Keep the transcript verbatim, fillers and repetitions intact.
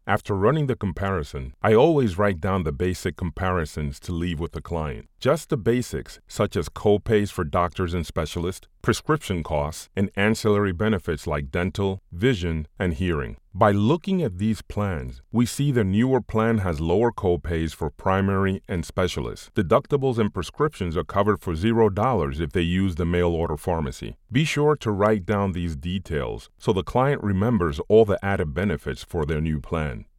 After running the comparison, I always write down the basic comparisons to leave with the client. Just the basics, such as co-pays for doctors and specialists, prescription costs, and ancillary benefits like dental, vision, and hearing. By looking at these plans, we see the newer plan has lower co-pays for primary and specialists. Deductibles and prescriptions are covered for zero dollars if they use the mail-order pharmacy. Be sure to write down these details so the client remembers all the added benefits for their new plan.